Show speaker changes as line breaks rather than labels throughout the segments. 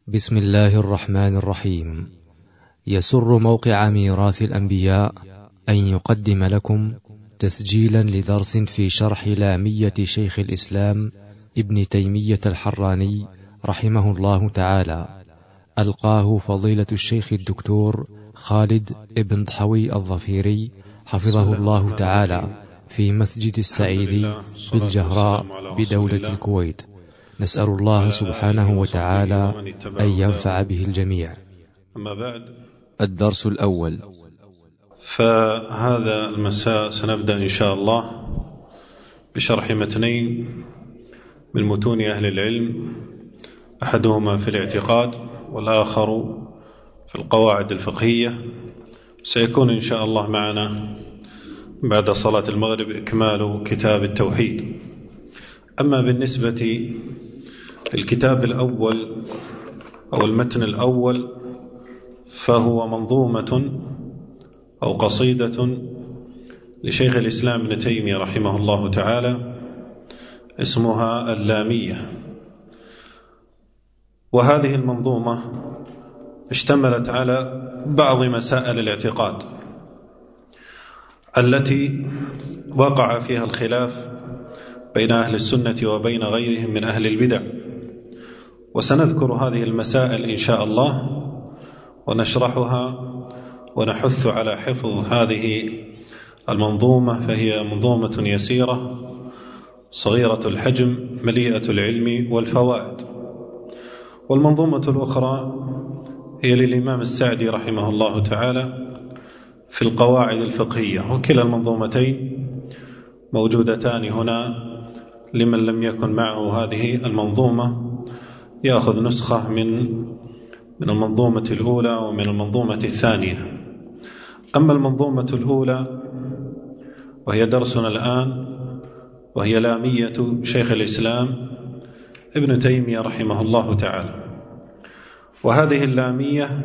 بسم الله الرحمن الرحيم. يسر موقع ميراث الأنبياء أن يقدم لكم تسجيلا لدرس في شرح لامية شيخ الإسلام ابن تيمية الحراني رحمه الله تعالى، ألقاه فضيلة الشيخ الدكتور خالد ابن ضحوي الظفيري حفظه الله تعالى في مسجد السعيدي بالجهراء بدولة الكويت. نسأل الله سبحانه وتعالى أن ينفع به الجميع.
أما بعد،
الدرس الأول.
فهذا المساء سنبدأ إن شاء الله بشرح متنين من متون أهل العلم، أحدهما في الاعتقاد والآخر في القواعد الفقهية. سيكون إن شاء الله معنا بعد صلاة المغرب إكمال كتاب التوحيد. أما بالنسبة للكتاب الأول أو المتن الأول فهو منظومة أو قصيدة لشيخ الإسلام ابن تيمية رحمه الله تعالى، اسمها اللامية. وهذه المنظومة اشتملت على بعض مسائل الاعتقاد التي وقع فيها الخلاف بين أهل السنة وبين غيرهم من أهل البدع، وسنذكر هذه المسائل إن شاء الله ونشرحها ونحث على حفظ هذه المنظومة، فهي منظومة يسيرة صغيرة الحجم مليئة العلم والفوائد. والمنظومة الأخرى هي للإمام السعدي رحمه الله تعالى في القواعد الفقهية، وكلا المنظومتين موجودتان هنا لمن لم يكن معه هذه المنظومة يأخذ نسخة من المنظومة الأولى ومن المنظومة الثانية. أما المنظومة الأولى وهي درسنا الآن، وهي لامية شيخ الإسلام ابن تيمية رحمه الله تعالى. وهذه اللامية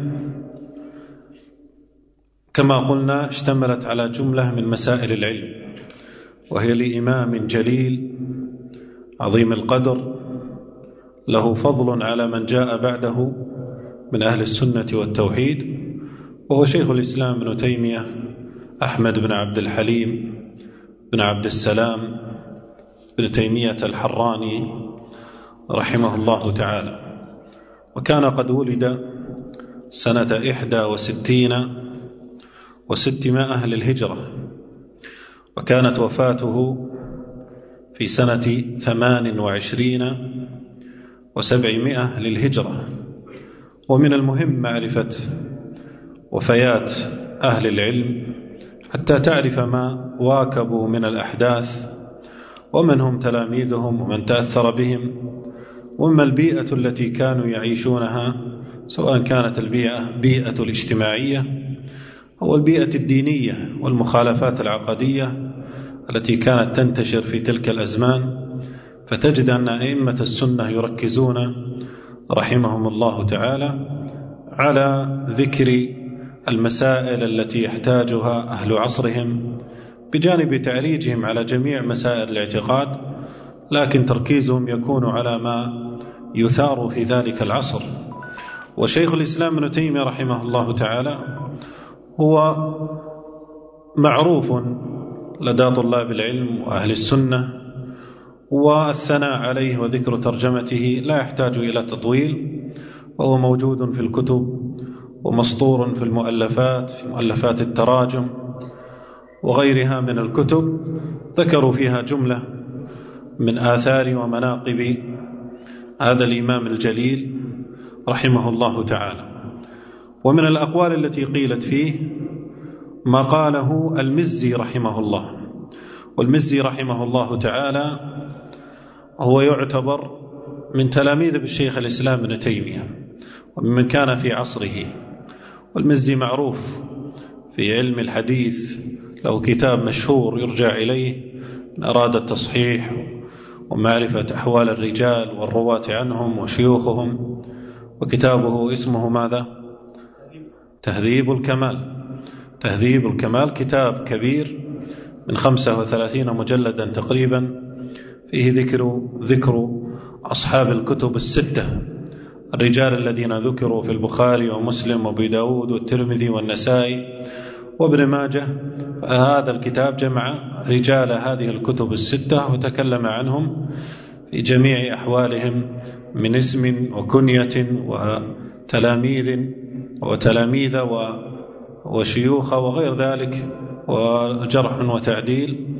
كما قلنا اشتملت على جملة من مسائل العلم، وهي لإمام جليل عظيم القدر له فضل على من جاء بعده من أهل السنة والتوحيد، وهو شيخ الإسلام ابن تيمية أحمد بن عبد الحليم بن عبد السلام بن تيمية الحراني رحمه الله تعالى. وكان قد ولد سنة 61 و600 للهجرة، وكانت وفاته في سنة 28 و700 للهجرة. ومن المهم معرفة وفيات أهل العلم حتى تعرف ما واكبوا من الأحداث ومن هم تلاميذهم ومن تأثر بهم، وما البيئة التي كانوا يعيشونها، سواء كانت البيئة الاجتماعية أو البيئة الدينية والمخالفات العقدية التي كانت تنتشر في تلك الأزمان. فتجد أن أئمة السنة يركزون رحمهم الله تعالى على ذكر المسائل التي يحتاجها أهل عصرهم، بجانب تعريجهم على جميع مسائل الاعتقاد، لكن تركيزهم يكون على ما يثار في ذلك العصر. وشيخ الإسلام ابن تيمية رحمه الله تعالى هو معروف لدى طلاب العلم وأهل السنة، والثناء عليه وذكر ترجمته لا يحتاج إلى تطويل، وهو موجود في الكتب ومسطور في المؤلفات، في مؤلفات التراجم وغيرها من الكتب، ذكروا فيها جملة من آثار ومناقب هذا الإمام الجليل رحمه الله تعالى. ومن الأقوال التي قيلت فيه ما قاله المزي رحمه الله. والمزي رحمه الله تعالى هو يعتبر من تلاميذ الشيخ الإسلام ابن تيمية ومن كان في عصره. والمزي معروف في علم الحديث، له كتاب مشهور يرجع إليه من أراد التصحيح ومعرفة أحوال الرجال والرواة عنهم وشيوخهم، وكتابه اسمه ماذا؟ تهذيب الكمال. تهذيب الكمال كتاب كبير من 35 مجلدا تقريبا، فيه ذكر أصحاب الكتب الستة الرجال الذين ذكروا في البخاري ومسلم وابي داود والترمذي والنسائي وابن ماجه. هذا الكتاب جمع رجال هذه الكتب الستة وتكلم عنهم في جميع أحوالهم من اسم وكنية وتلاميذ وشيوخ وغير ذلك، وجرح وتعديل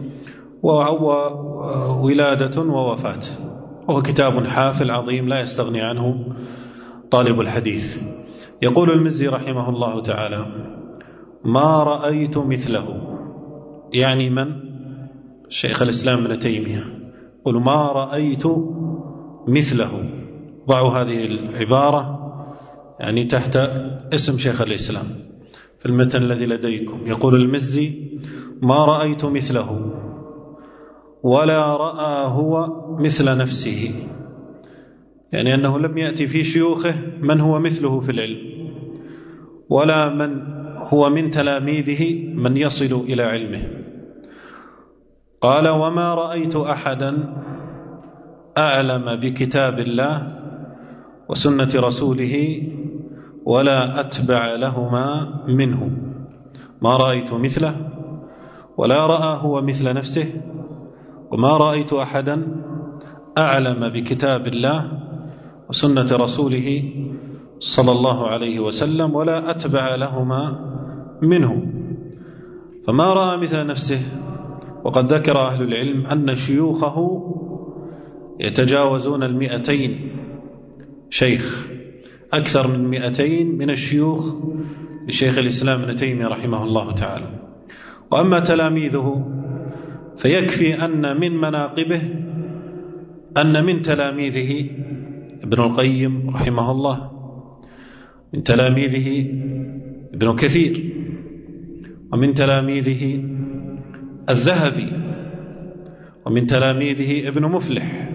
وولادة ووفاة. وهو كتاب حافل عظيم لا يستغني عنه طالب الحديث. يقول المزي رحمه الله تعالى: ما رأيت مثله، يعني من؟ شيخ الإسلام ابن تيمية. قل ما رأيت مثله، ضعوا هذه العبارة يعني تحت اسم شيخ الإسلام في المتن الذي لديكم. يقول المزي: ما رأيت مثله ولا رأى هو مثل نفسه، يعني أنه لم يأتي في شيوخه من هو مثله في العلم، ولا من هو من تلاميذه من يصل إلى علمه. قال: وما رأيت أحدا أعلم بكتاب الله وسنة رسوله ولا أتبع لهما منه. ما رأيت مثله ولا رأى هو مثل نفسه، وما رأيت أحدا أعلم بكتاب الله وسنة رسوله صلى الله عليه وسلم ولا أتبع لهما منه. فما رأى مثل نفسه. وقد ذكر أهل العلم أن شيوخه يتجاوزون 200 شيخ، أكثر من 200 من الشيوخ لشيخ الإسلام ابن تيمية رحمه الله تعالى. وأما تلاميذه فيكفي أن من مناقبه أن من تلاميذه ابن القيم رحمه الله، من تلاميذه ابن كثير، ومن تلاميذه الذهبي، ومن تلاميذه ابن مفلح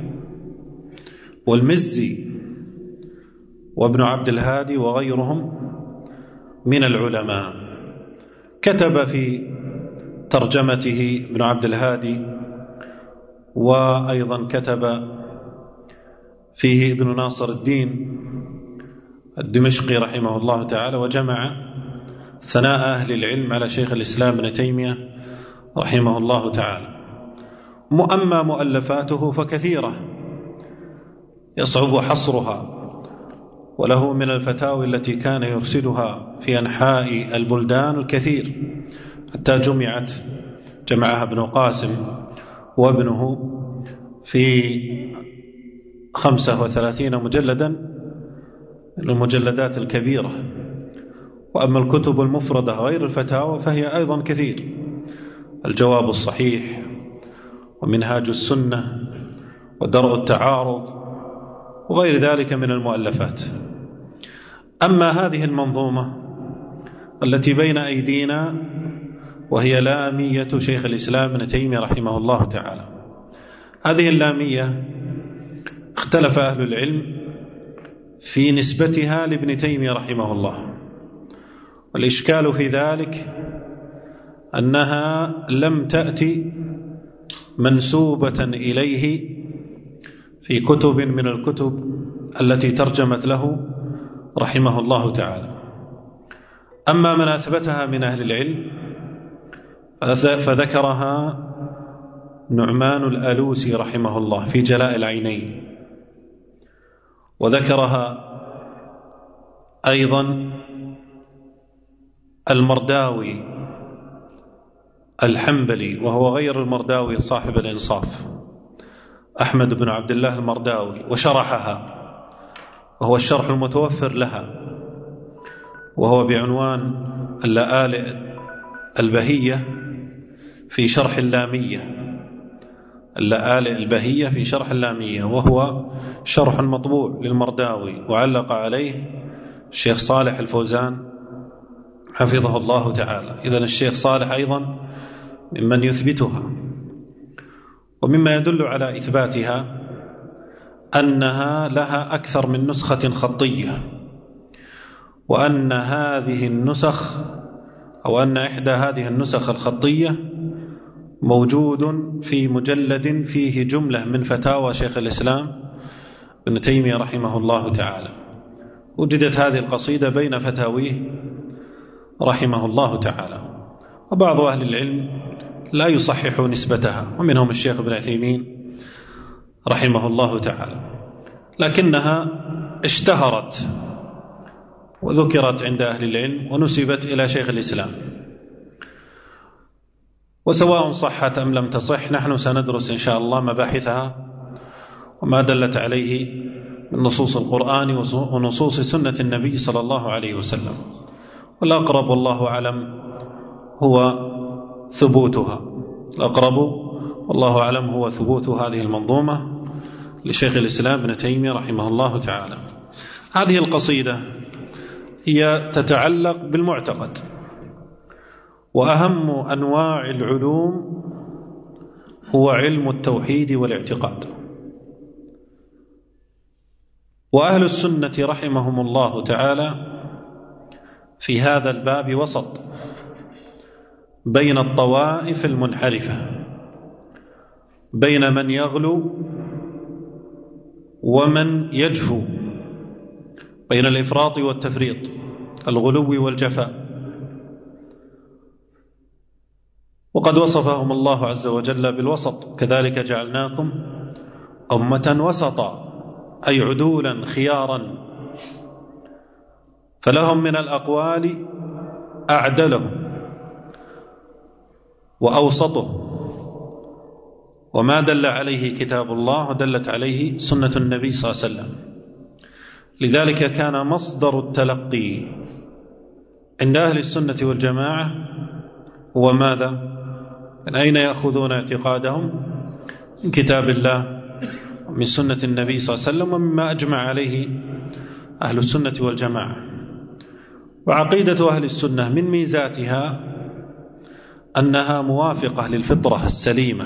والمزي وابن عبد الهادي وغيرهم من العلماء. كتب في ترجمته ابن عبد الهادي، وأيضا كتب فيه ابن ناصر الدين الدمشقي رحمه الله تعالى، وجمع ثناء أهل العلم على شيخ الإسلام ابن تيمية رحمه الله تعالى. أما مؤلفاته فكثيرة يصعب حصرها، وله من الفتاوى التي كان يرسلها في أنحاء البلدان الكثير، حتى جمعها ابن قاسم وابنه في 35 مجلدا من المجلدات الكبيرة. وأما الكتب المفردة غير الفتاوى فهي أيضا كثير: الجواب الصحيح، ومنهاج السنة، ودرء التعارض، وغير ذلك من المؤلفات. أما هذه المنظومة التي بين أيدينا وهي لامية شيخ الإسلام ابن تيمية رحمه الله تعالى، هذه اللامية اختلف أهل العلم في نسبتها لابن تيمية رحمه الله، والإشكال في ذلك أنها لم تأتي منسوبة إليه في كتب من الكتب التي ترجمت له رحمه الله تعالى. أما من أثبتها من أهل العلم فذكرها نعمان الألوسي رحمه الله في جلاء العينين، وذكرها أيضا المرداوي الحنبلي، وهو غير المرداوي صاحب الإنصاف، أحمد بن عبد الله المرداوي، وشرحها، وهو الشرح المتوفر لها، وهو بعنوان اللآلئ البهية في شرح اللامية. اللآلئ البهية في شرح اللامية، وهو شرح مطبوع للمرداوي، وعلق عليه الشيخ صالح الفوزان حفظه الله تعالى. إذن الشيخ صالح أيضا ممن يثبتها. ومما يدل على إثباتها أنها لها أكثر من نسخة خطية، وأن هذه النسخ أو أن إحدى هذه النسخ الخطية موجود في مجلد فيه جملة من فتاوى شيخ الإسلام ابن تيمية رحمه الله تعالى. وجدت هذه القصيدة بين فتاويه رحمه الله تعالى. وبعض أهل العلم لا يصحح نسبتها، ومنهم الشيخ ابن عثيمين رحمه الله تعالى، لكنها اشتهرت وذكرت عند أهل العلم ونسبت إلى شيخ الإسلام. وسواء صحت أم لم تصح، نحن سندرس إن شاء الله مباحثها وما دلت عليه من نصوص القرآن ونصوص سنة النبي صلى الله عليه وسلم. والأقرب والله أعلم هو ثبوتها، الأقرب والله أعلم هو ثبوت هذه المنظومة لشيخ الإسلام ابن تيمية رحمه الله تعالى. هذه القصيدة هي تتعلق بالمعتقد، وأهم أنواع العلوم هو علم التوحيد والاعتقاد. وأهل السنة رحمهم الله تعالى في هذا الباب وسط بين الطوائف المنحرفة، بين من يغلو ومن يجفو، بين الإفراط والتفريط، الغلو والجفاء. وقد وصفهم الله عز وجل بالوسط: كذلك جعلناكم أمة وسطا، أي عدولا خيارا، فلهم من الأقوال أعدله وأوسطه، وما دل عليه كتاب الله ودلت عليه سنة النبي صلى الله عليه وسلم. لذلك كان مصدر التلقي عند أهل السنة والجماعة هو ماذا؟ من أين يأخذون اعتقادهم؟ من كتاب الله ومن سنة النبي صلى الله عليه وسلم، ومما أجمع عليه أهل السنة والجماعة. وعقيدة أهل السنة من ميزاتها أنها موافقة للفطرة السليمة،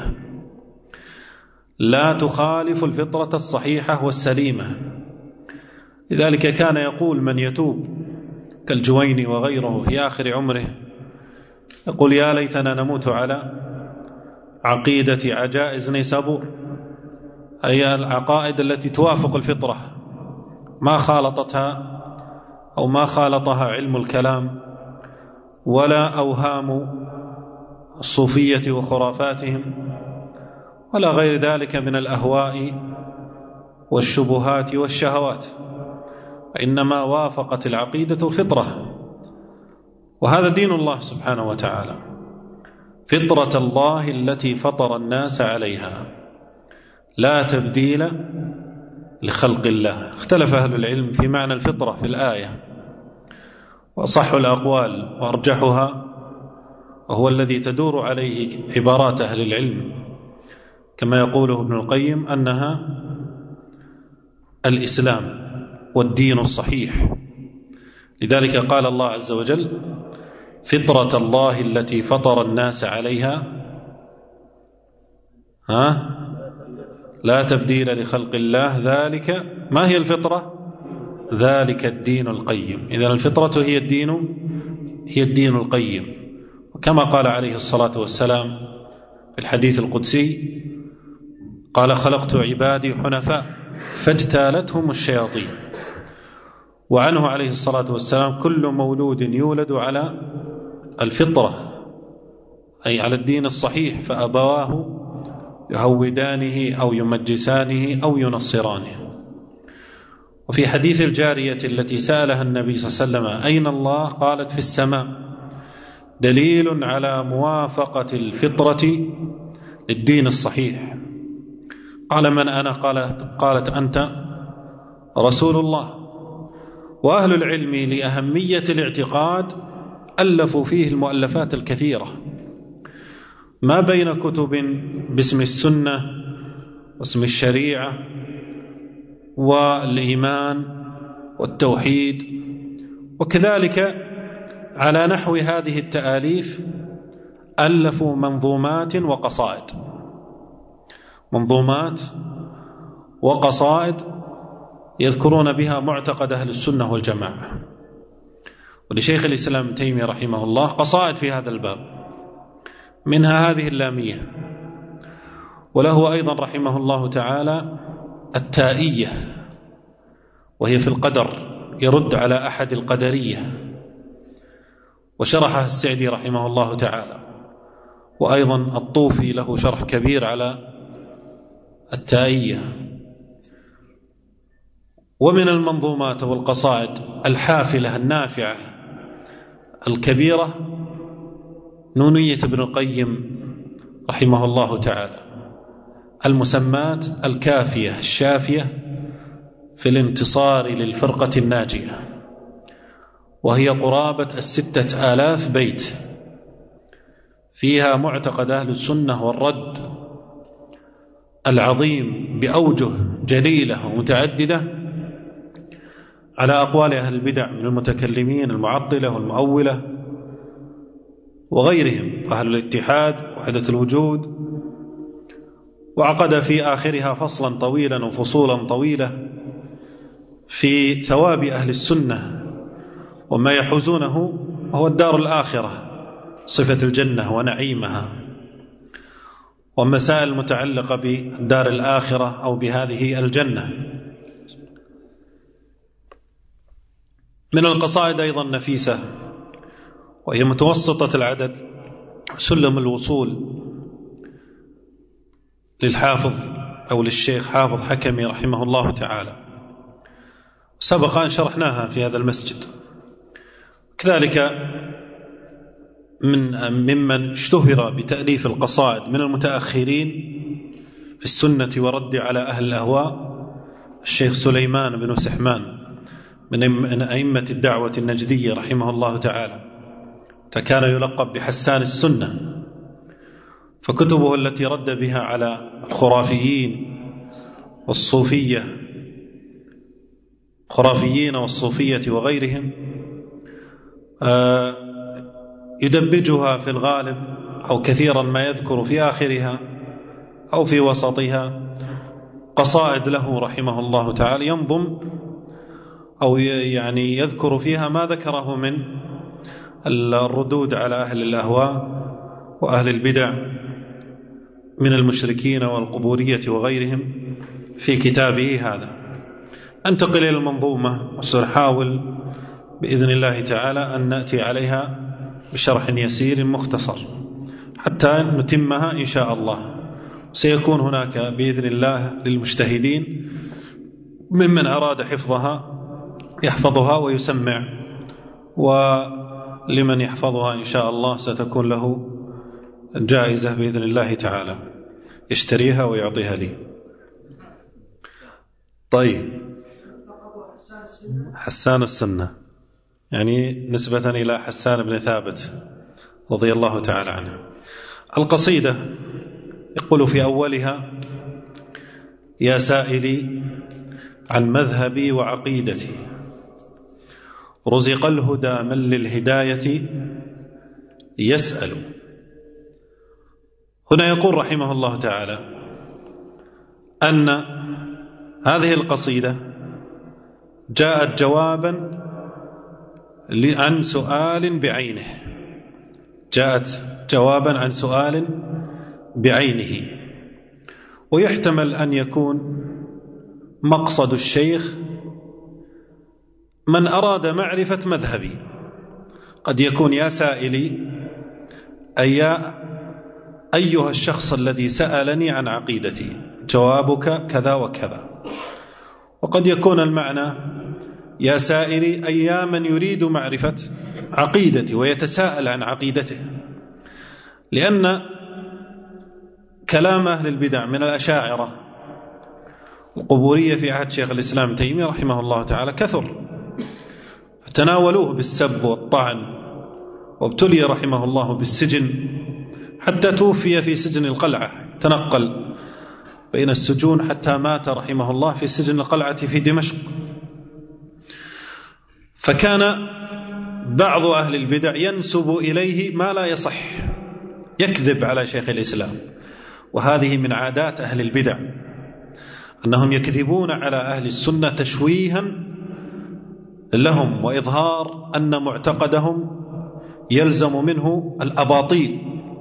لا تخالف الفطرة الصحيحة والسليمة. لذلك كان يقول من يتوب كالجويني وغيره في آخر عمره، يقول: يا ليتنا نموت على عقيدة عجائز نيسابور، أي العقائد التي توافق الفطرة، ما خالطتها أو ما خالطها علم الكلام ولا أوهام الصوفية وخرافاتهم ولا غير ذلك من الأهواء والشبهات والشهوات، وإنما وافقت العقيدة الفطرة. وهذا دين الله سبحانه وتعالى، فطرة الله التي فطر الناس عليها، لا تبديل لخلق الله. اختلف أهل العلم في معنى الفطرة في الآية، وأصح الأقوال وأرجحها وهو الذي تدور عليه عبارات أهل العلم كما يقوله ابن القيم أنها الإسلام والدين الصحيح. لذلك قال الله عز وجل: فطرة الله التي فطر الناس عليها لا تبديل لخلق الله، ذلك ما هي الفطرة؟ ذلك الدين القيم. إذن الفطرة هي الدين القيم. وكما قال عليه الصلاة والسلام في الحديث القدسي قال: خلقت عبادي حنفاء فاجتالتهم الشياطين. وعنه عليه الصلاة والسلام: كل مولود يولد على الفطرة، أي على الدين الصحيح، فأبواه يهودانه أو يمجسانه أو ينصرانه. وفي حديث الجارية التي سألها النبي صلى الله عليه وسلم: أين الله؟ قالت: في السماء، دليل على موافقة الفطرة للدين الصحيح. قال: من أنا؟ قالت: أنت رسول الله. وأهل العلم لأهمية الاعتقاد ألفوا فيه المؤلفات الكثيرة، ما بين كتب باسم السنة واسم الشريعة والإيمان والتوحيد. وكذلك على نحو هذه التآليف ألفوا منظومات وقصائد يذكرون بها معتقد أهل السنة والجماعة. ولشيخ الإسلام ابن تيمية رحمه الله قصائد في هذا الباب، منها هذه اللامية. وله أيضا رحمه الله تعالى التائية، وهي في القدر يرد على أحد القدرية، وشرحها السعدي رحمه الله تعالى، وأيضا الطوفي له شرح كبير على التائية. ومن المنظومات والقصائد الحافلة النافعة الكبيرة نونية ابن القيم رحمه الله تعالى، المسمات الكافية الشافية في الانتصار للفرقة الناجية، وهي قرابة 6000 بيت، فيها معتقد أهل السنة والرد العظيم بأوجه جليلة ومتعددة على أقوال أهل البدع من المتكلمين المعطلة والمؤولة وغيرهم، أهل الاتحاد وحدة الوجود. وعقد في آخرها فصلا طويلا وفصولا طويلة في ثواب أهل السنة وما يحوزونه، وهو الدار الآخرة، صفة الجنة ونعيمها، ومسائل متعلقة بالدار الآخرة أو بهذه الجنة. من القصائد أيضا نفيسة وهي متوسطة العدد، سلم الوصول للحافظ أو للشيخ حافظ حكمي رحمه الله تعالى، سبق أن شرحناها في هذا المسجد. كذلك ممن اشتهر بتأليف القصائد من المتأخرين في السنة ورد على أهل الأهواء الشيخ سليمان بن سحمان من أئمة الدعوة النجدية رحمه الله تعالى، كان يلقب بحسان السنة، فكتبه التي رد بها على الخرافيين والصوفية وغيرهم يدبجها في الغالب أو كثيرا ما يذكر في آخرها أو في وسطها قصائد له رحمه الله تعالى، ينظم أو يعني يذكر فيها ما ذكره من الردود على أهل الأهواء وأهل البدع من المشركين والقبورية وغيرهم في كتابه هذا. أنتقل إلى المنظومة وسنحاول بإذن الله تعالى أن نأتي عليها بشرح يسير مختصر حتى نتمها إن شاء الله. سيكون هناك بإذن الله للمجتهدين ممن أراد حفظها يحفظها ويسمع، ولمن يحفظها إن شاء الله ستكون له جائزة بإذن الله تعالى يشتريها ويعطيها لي. طيب، حسان السنة يعني نسبة إلى حسان بن ثابت رضي الله تعالى عنه. القصيدة يقول في أولها: يا سائلي عن مذهبي وعقيدتي، رزق الهدى من للهداية يسأل. هنا يقول رحمه الله تعالى أن هذه القصيدة جاءت جوابا عن سؤال بعينه، ويحتمل أن يكون مقصد الشيخ من أراد معرفة مذهبي، قد يكون يا سائلي أي أيها الشخص الذي سألني عن عقيدتي جوابك كذا وكذا، وقد يكون المعنى يا سائلي أي من يريد معرفة عقيدتي ويتساءل عن عقيدته، لأن كلام أهل البدع من الأشاعرة القبورية في عهد شيخ الإسلام تيمية رحمه الله تعالى كثر، فتناولوه بالسب والطعن، وابتلي رحمه الله بالسجن حتى توفي في سجن القلعة، تنقل بين السجون حتى مات رحمه الله في سجن القلعة في دمشق. فكان بعض أهل البدع ينسب إليه ما لا يصح، يكذب على شيخ الإسلام، وهذه من عادات أهل البدع أنهم يكذبون على أهل السنة تشويها لهم وإظهار أن معتقدهم يلزم منه الأباطيل،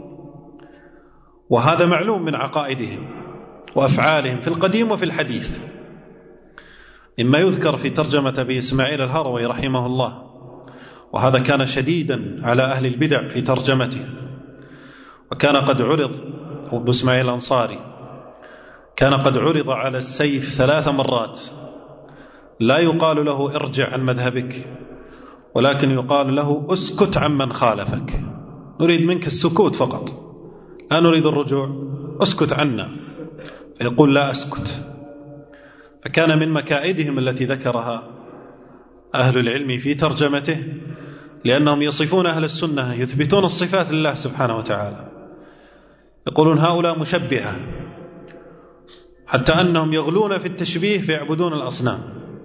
وهذا معلوم من عقائدهم وأفعالهم في القديم وفي الحديث. مما يذكر في ترجمة أبي إسماعيل الهروي رحمه الله، وهذا كان شديدا على أهل البدع في ترجمته، وكان قد عرض أبو إسماعيل الأنصاري كان قد عرض على السيف 3 مرات، لا يقال له ارجع عن مذهبك، ولكن يقال له اسكت عمن خالفك، نريد منك السكوت فقط، لا نريد الرجوع، اسكت عنا. فيقول لا أسكت. فكان من مكائدهم التي ذكرها أهل العلم في ترجمته، لأنهم يصفون أهل السنة يثبتون الصفات لله سبحانه وتعالى، يقولون هؤلاء مشبهة، حتى أنهم يغلون في التشبيه فيعبدون الأصنام،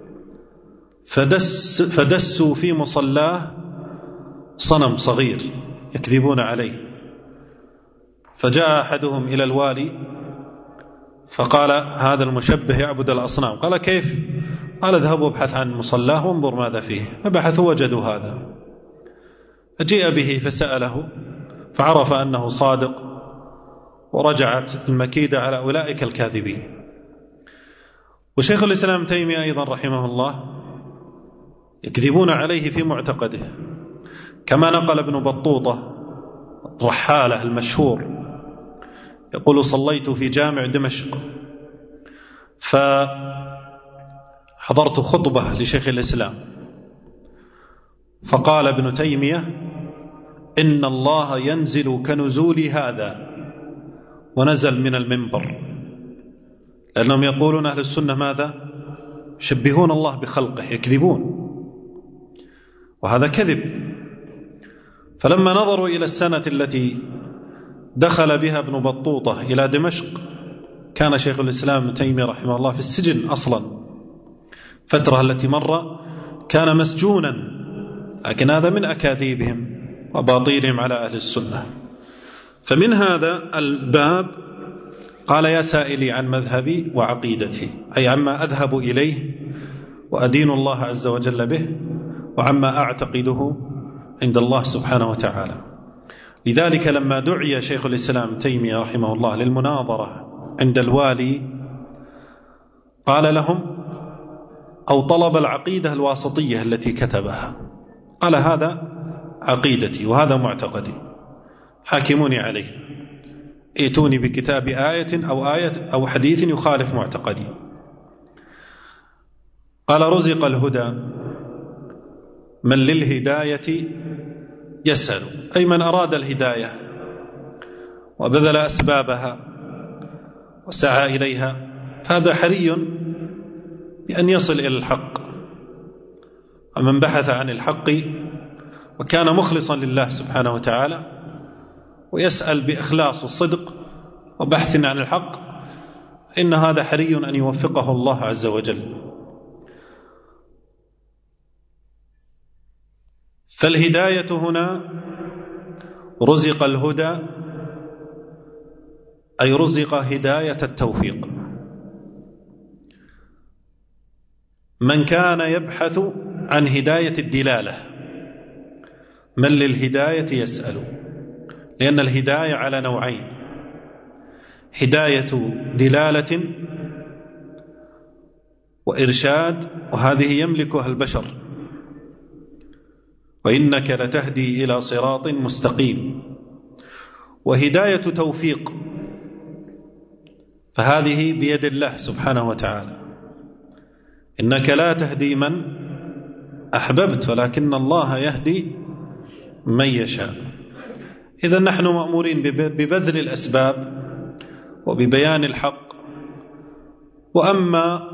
فدسوا في مصلاه صنم صغير يكذبون عليه. فجاء أحدهم إلى الوالي فقال هذا المشبه يعبد الأصنام. قال كيف؟ قال اذهبوا ابحث عن مصلاه وانظر ماذا فيه. فبحثوا وجدوا هذا، فجيء به فسأله فعرف أنه صادق، ورجعت المكيدة على أولئك الكاذبين. وشيخ الإسلام تيمية أيضا رحمه الله يكذبون عليه في معتقده، كما نقل ابن بطوطة الرحالة المشهور يقول صليت في جامع دمشق، فحضرت خطبة لشيخ الإسلام، فقال ابن تيمية إن الله ينزل كنزول هذا، ونزل من المنبر، لأنهم يقولون أهل السنة ماذا؟ يشبهون الله بخلقه، يكذبون، وهذا كذب. فلما نظروا إلى السنة التي دخل بها ابن بطوطة إلى دمشق، كان شيخ الإسلام ابن تيمية رحمه الله في السجن أصلا، فترة التي مر كان مسجونا، لكن هذا من أكاذيبهم وباطيلهم على أهل السنة. فمن هذا الباب قال يا سائلي عن مذهبي وعقيدتي، أي عما أذهب إليه وأدين الله عز وجل به، وعما أعتقده عند الله سبحانه وتعالى. لذلك لما دعي شيخ الإسلام تيمية رحمه الله للمناظرة عند الوالي قال لهم أو طلب العقيدة الواسطية التي كتبها، قال هذا عقيدتي وهذا معتقدي، حاكموني عليه، ائتوني بكتاب آية أو حديث يخالف معتقدي. قال رزق الهدى من للهداية يسأل، أي من أراد الهداية وبذل أسبابها وسعى إليها، فهذا حري بأن يصل إلى الحق. ومن بحث عن الحق وكان مخلصا لله سبحانه وتعالى ويسأل بإخلاص والصدق وبحث عن الحق، إن هذا حري أن يوفقه الله عز وجل. فالهداية هنا رزق الهدى، أي رزق هداية التوفيق. من كان يبحث عن هداية الدلالة، من للهداية يسأل، لأن الهداية على نوعين: هداية دلالة وإرشاد، وهذه يملكها البشر، وإنك لتهدي إلى صراط مستقيم. وهداية توفيق فهذه بيد الله سبحانه وتعالى، إنك لا تهدي من أحببت ولكن الله يهدي من يشاء. إذن نحن مأمورين ببذل الأسباب وببيان الحق، وأما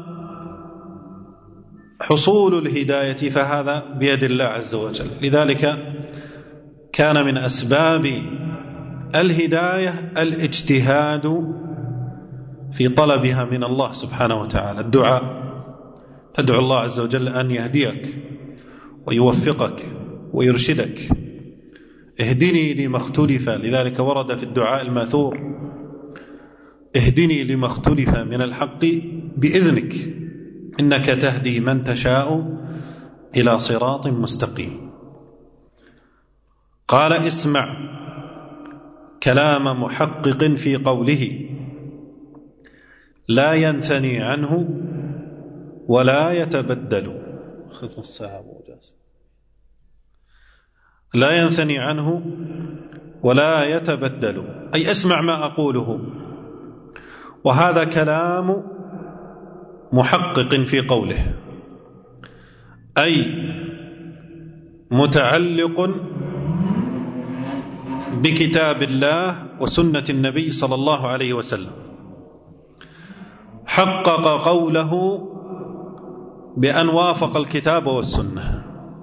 حصول الهداية فهذا بيد الله عز وجل. لذلك كان من أسباب الهداية الاجتهاد في طلبها من الله سبحانه وتعالى، الدعاء، تدعو الله عز وجل أن يهديك ويوفقك ويرشدك. اهدني لما اختلف، لذلك ورد في الدعاء الماثور: اهدني لما اختلف من الحق بإذنك إنك تهدي من تشاء إلى صراط مستقيم. قال اسمع كلام محقق في قوله: لا ينثني عنه ولا يتبدل. خذ الساعة موجز. لا ينثني عنه ولا يتبدل، أي اسمع ما أقوله. وهذا كلام محقق في قوله، أي متعلق بكتاب الله وسنة النبي صلى الله عليه وسلم. حقق قوله بأن وافق الكتاب والسنة،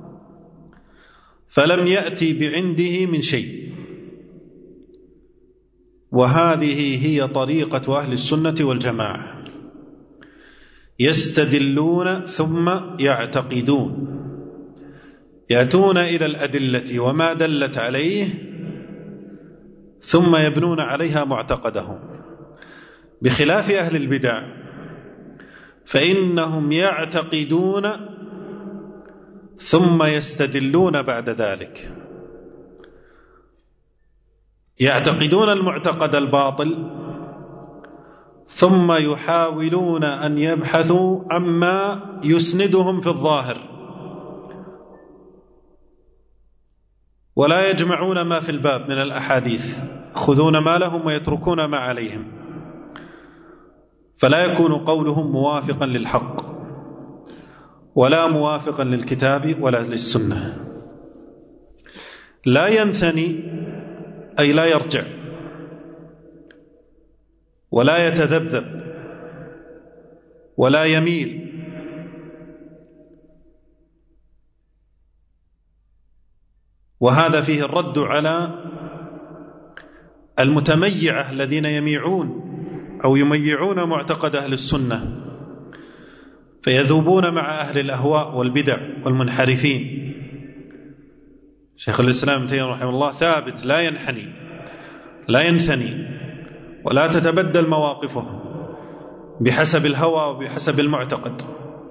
فلم يأتي بعنده من شيء. وهذه هي طريقة أهل السنة والجماعة، يستدلون ثم يعتقدون، يأتون إلى الأدلة وما دلت عليه ثم يبنون عليها معتقدهم، بخلاف أهل البدع فإنهم يعتقدون ثم يستدلون بعد ذلك. يعتقدون المعتقد الباطل ثم يحاولون أن يبحثوا عما يسندهم في الظاهر، ولا يجمعون ما في الباب من الأحاديث، يأخذون ما لهم ويتركون ما عليهم، فلا يكون قولهم موافقا للحق ولا موافقا للكتاب ولا للسنة. لا ينثني أي لا يرجع ولا يتذبذب ولا يميل، وهذا فيه الرد على المتميعة الذين يميعون أو يميعون معتقد أهل السنة فيذوبون مع أهل الأهواء والبدع والمنحرفين. شيخ الإسلام ابن تيمية رحمه الله ثابت، لا ينحني لا ينثني ولا تتبدل مواقفه بحسب الهوى وبحسب المعتقد،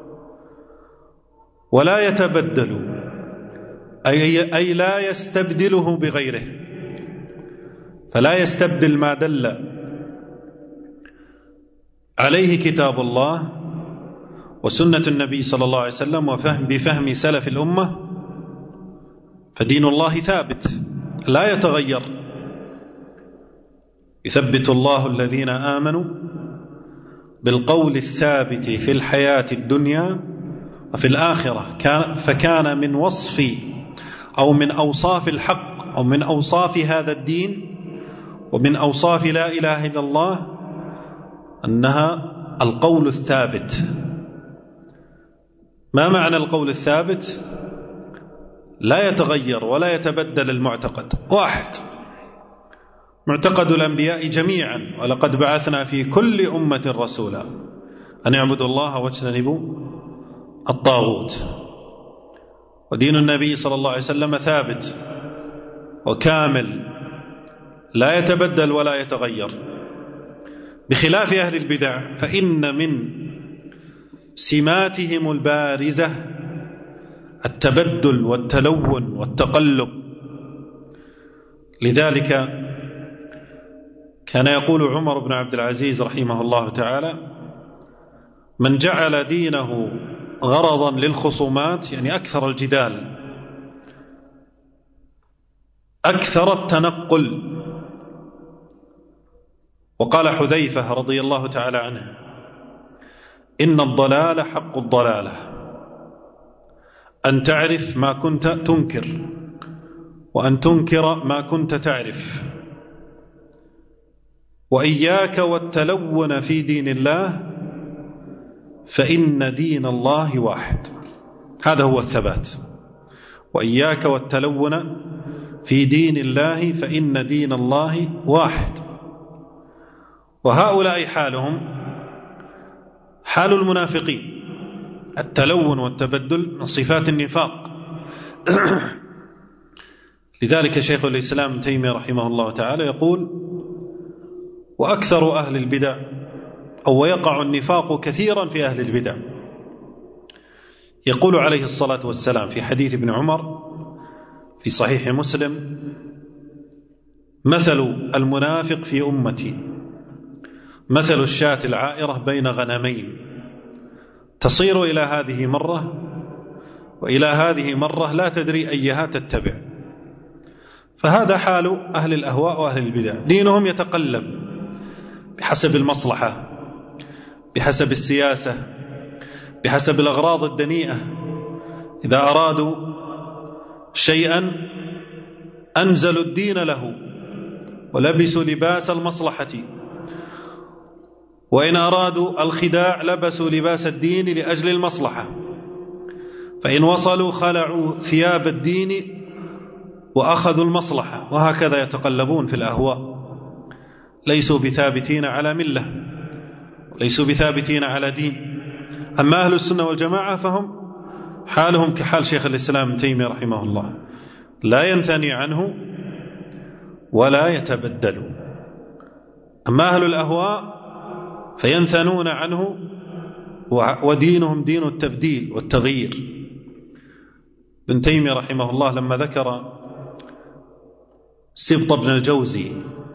ولا يتبدل أي لا يستبدله بغيره، فلا يستبدل ما دل عليه كتاب الله وسنة النبي صلى الله عليه وسلم بفهم سلف الأمة، فدين الله ثابت لا يتغير. يثبت الله الذين آمنوا بالقول الثابت في الحياة الدنيا وفي الآخرة. فكان من وصف أو من أوصاف الحق أو من أوصاف هذا الدين ومن أوصاف لا إله إلا الله أنها القول الثابت. ما معنى القول الثابت؟ لا يتغير ولا يتبدل المعتقد، واحد معتقد الأنبياء جميعا، ولقد بعثنا في كل أمة رسولا أن يعبدوا الله واجتنبوا الطاغوت. ودين النبي صلى الله عليه وسلم ثابت وكامل لا يتبدل ولا يتغير، بخلاف أهل البدع فإن من سماتهم البارزة التبدل والتلون والتقلب. لذلك كان يقول عمر بن عبد العزيز رحمه الله تعالى: من جعل دينه غرضا للخصومات، يعني أكثر الجدال، أكثر التنقل. وقال حذيفة رضي الله تعالى عنه: إن الضلال حق الضلالة، أن تعرف ما كنت تنكر وأن تنكر ما كنت تعرف، وإياك والتلون في دين الله فإن دين الله واحد. هذا هو الثبات، وإياك والتلون في دين الله فإن دين الله واحد. وهؤلاء حالهم حال المنافقين، التلون والتبدل من صفات النفاق. لذلك شيخ الإسلام ابن تيمية رحمه الله تعالى يقول: وأكثر أهل البدع أو ويقع النفاق كثيرا في أهل البدع. يقول عليه الصلاة والسلام في حديث ابن عمر في صحيح مسلم: مثل المنافق في أمتي مثل الشاة العائرة بين غنمين، تصير إلى هذه مرة وإلى هذه مرة لا تدري أيها تتبع. فهذا حال أهل الأهواء وأهل البدع، دينهم يتقلب بحسب المصلحة، بحسب السياسة، بحسب الأغراض الدنيئة. إذا أرادوا شيئا أنزلوا الدين له ولبسوا لباس المصلحة، وإن أرادوا الخداع لبسوا لباس الدين لأجل المصلحة. فإن وصلوا خلعوا ثياب الدين وأخذوا المصلحة، وهكذا يتقلبون في الأهواء. ليسوا بثابتين على ملة، ليسوا بثابتين على دين. أما أهل السنة والجماعة فهم حالهم كحال شيخ الإسلام ابن تيمية رحمه الله، لا ينثني عنه ولا يتبدل. أما أهل الأهواء فينثنون عنه، ودينهم دين التبديل والتغيير. ابن تيمية رحمه الله لما ذكر سبط ابن الجوزي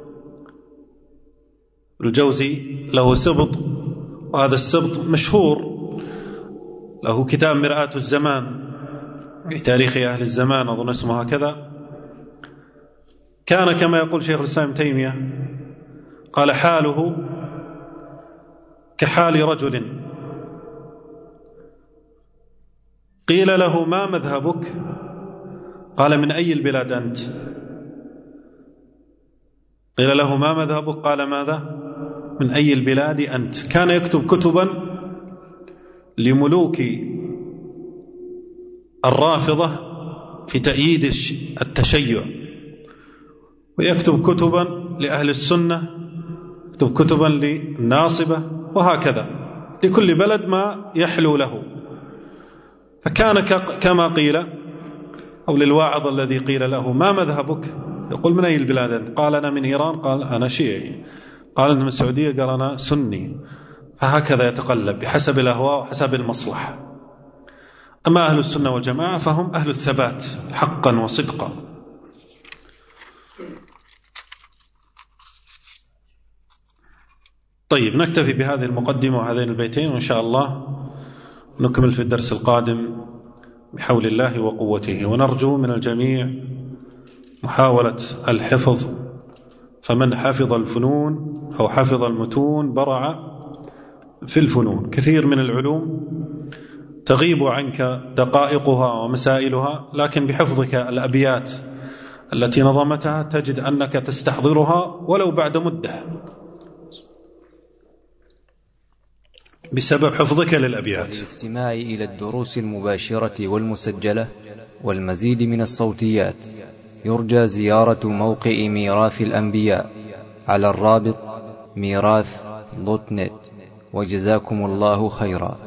له سبط، وهذا السبط مشهور، له كتاب مرآة الزمان في تاريخ أهل الزمان، أظن اسمه هكذا. كان كما يقول شيخ الإسلام ابن تيمية، قال حاله كحال رجل قيل له ما مذهبك؟ قال من أي البلاد أنت؟ قيل له ما مذهبك؟ قال ماذا؟ من أي البلاد أنت؟ كان يكتب كتبا لملوك الرافضة في تأييد التشيع، ويكتب كتبا لأهل السنة، يكتب كتبا للناصبة، وهكذا لكل بلد ما يحلو له. فكان كما قيل، أو للواعظ الذي قيل له ما مذهبك؟ يقول من أي البلاد أنت؟ قال أنا من إيران. قال أنا شيعي. قال أنت من السعودية؟ قال أنا سني. فهكذا يتقلب بحسب الأهواء وحسب المصلحة. أما أهل السنة والجماعة فهم أهل الثبات حقا وصدقا. طيب، نكتفي بهذه المقدمة وهذين البيتين، وإن شاء الله نكمل في الدرس القادم بحول الله وقوته. ونرجو من الجميع محاولة الحفظ، فمن حفظ الفنون أو حفظ المتون برع في الفنون. كثير من العلوم تغيب عنك دقائقها ومسائلها، لكن بحفظك الأبيات التي نظمتها تجد أنك تستحضرها ولو بعد مدة، بسبب حفظك للأبيات.
للاستماع إلى الدروس المباشرة والمسجلة والمزيد من الصوتيات يرجى زيارة موقع ميراث الأنبياء على الرابط ميراث.net. وجزاكم الله خيرا.